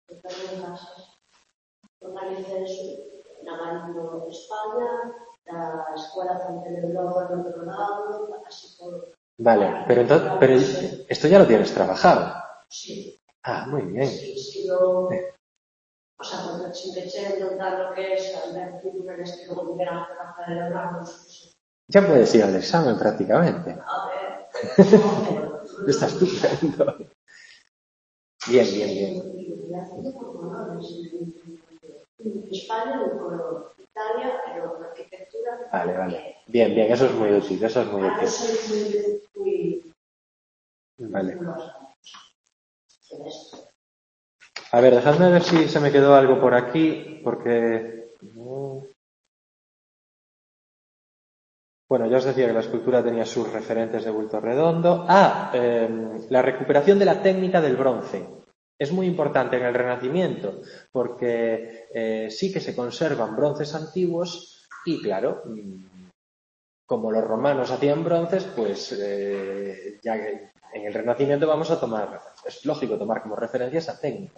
organiza eso, Navarino, España, la Escuela Fuente de Europa en otro lado, así por... Vale, pero entonces, pero esto ya lo tienes trabajado. Sí. Ah, muy bien. Sí, sí, yo... O sea, cuando siempre eché notar lo que es la arquitectura, es que luego me a trabajar en el ramo. Ya puedes ir al examen prácticamente. A ver. Está estupendo. Bien, bien, bien. España, por Italia, pero la arquitectura... Vale, vale. Bien, bien, eso es muy útil, eso es muy útil. Vale. A ver, dejadme ver si se me quedó algo por aquí, porque... Bueno, ya os decía que la escultura tenía sus referentes de bulto redondo. Ah, eh, la recuperación de la técnica del bronce. Es muy importante en el Renacimiento, porque eh, sí que se conservan bronces antiguos y, claro, como los romanos hacían bronces, pues eh, ya que en el Renacimiento vamos a tomar, es lógico tomar como referencia esa técnica.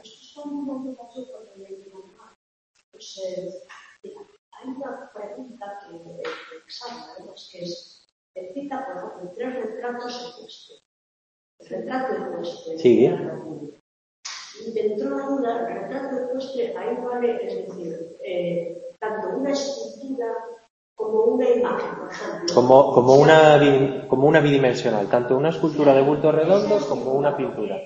Pues, eh, hay una pregunta que me examina, que es, te cita, por ejemplo, tres retratos en cuestión. El retrato en cuestión. Sí. Y dentro de una, el retrato en cuestión, ahí vale, es decir, eh, tanto una escultura como una imagen, por ejemplo. Como, como, una, como una bidimensional, tanto una escultura de bulto redondo como una pintura.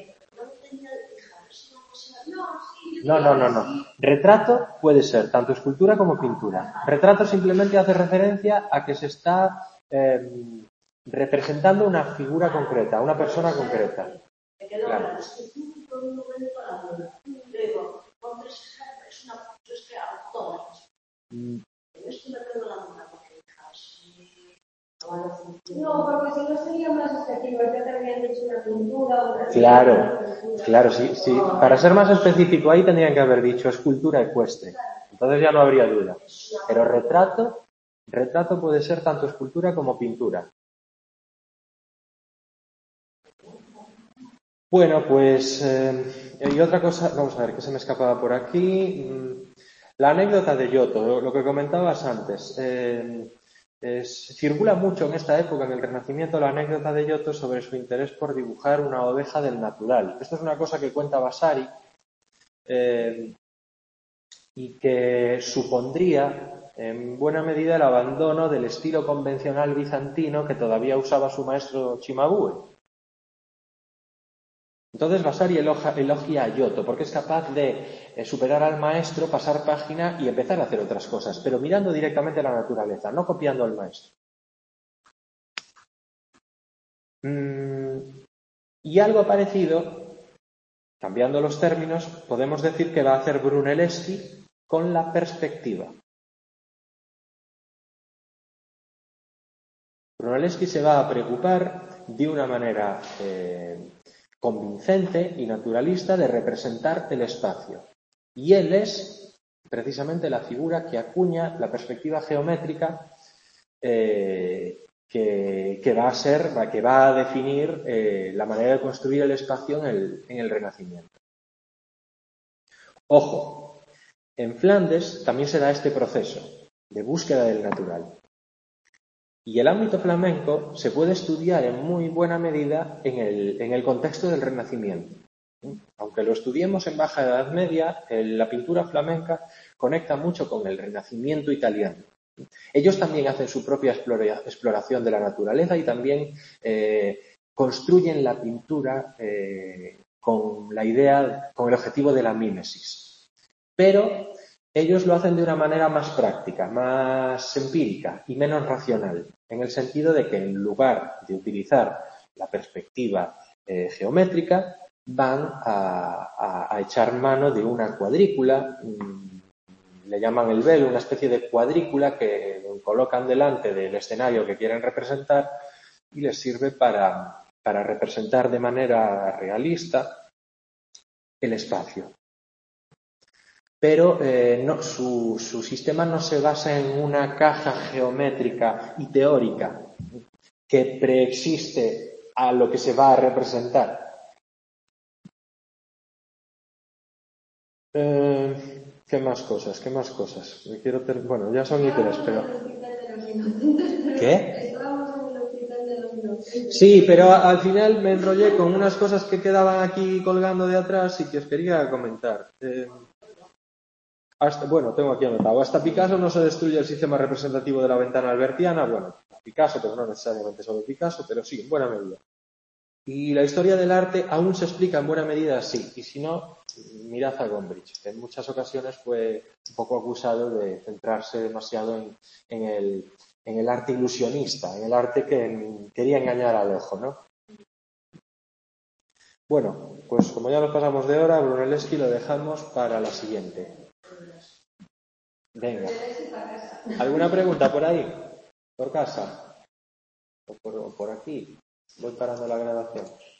No, no, no, no. Retrato puede ser tanto escultura como pintura. Retrato simplemente hace referencia a que se está eh, representando una figura concreta, una persona concreta. Claro. No, porque si no sería más específico, ya te habrían dicho una pintura, una... Claro, claro, sí, sí. Para ser más específico ahí tendrían que haber dicho escultura ecuestre. Entonces ya no habría duda. Pero retrato, retrato puede ser tanto escultura como pintura. Bueno, pues, eh, y otra cosa, vamos a ver, que se me escapaba por aquí. La anécdota de Giotto, lo que comentabas antes. Eh, es, circula mucho en esta época, en el Renacimiento, la anécdota de Giotto sobre su interés por dibujar una oveja del natural. Esto es una cosa que cuenta Vasari eh, y que supondría en buena medida el abandono del estilo convencional bizantino que todavía usaba su maestro Cimabue. Entonces Vasari elogia, elogia a Giotto porque es capaz de eh, superar al maestro, pasar página y empezar a hacer otras cosas, pero mirando directamente a la naturaleza, no copiando al maestro. Mm, y algo parecido, cambiando los términos, podemos decir que va a hacer Brunelleschi con la perspectiva. Brunelleschi se va a preocupar de una manera eh, convincente y naturalista de representar el espacio. Y él es precisamente la figura que acuña la perspectiva geométrica eh, que, que va a ser, que va a definir eh, la manera de construir el espacio en el, en el Renacimiento. Ojo, en Flandes también se da este proceso de búsqueda del natural. Y el ámbito flamenco se puede estudiar en muy buena medida en el, en el contexto del Renacimiento. Aunque lo estudiemos en Baja Edad Media, la pintura flamenca conecta mucho con el Renacimiento italiano. Ellos también hacen su propia exploración de la naturaleza y también eh, construyen la pintura eh, con la idea, con el objetivo de la mímesis. Pero ellos lo hacen de una manera más práctica, más empírica y menos racional, en el sentido de que en lugar de utilizar la perspectiva eh, geométrica, van a, a, a echar mano de una cuadrícula, le llaman el velo, una especie de cuadrícula que colocan delante del escenario que quieren representar y les sirve para, para representar de manera realista el espacio. Pero eh, no, su, su sistema no se basa en una caja geométrica y teórica que preexiste a lo que se va a representar. Eh, ¿Qué más cosas? ¿Qué más cosas? Me quiero ter... Bueno, ya son y tres, pero... ¿Qué? Sí, pero al final me enrollé con unas cosas que quedaban aquí colgando de atrás y que os quería comentar. Eh, hasta, bueno, tengo aquí anotado. Hasta Picasso no se destruye el sistema representativo de la ventana albertiana. Bueno, Picasso, pero no necesariamente solo Picasso, pero sí, en buena medida. Y la historia del arte aún se explica en buena medida así. Y si no, mirad a Gombrich, que en muchas ocasiones fue un poco acusado de centrarse demasiado en, en, el, en el arte ilusionista, en el arte que quería engañar al ojo, ¿no? Bueno, pues como ya nos pasamos de hora, Brunelleschi lo dejamos para la siguiente. Venga. ¿Alguna pregunta por ahí? ¿Por casa? ¿O por, o por aquí? Voy parando la grabación.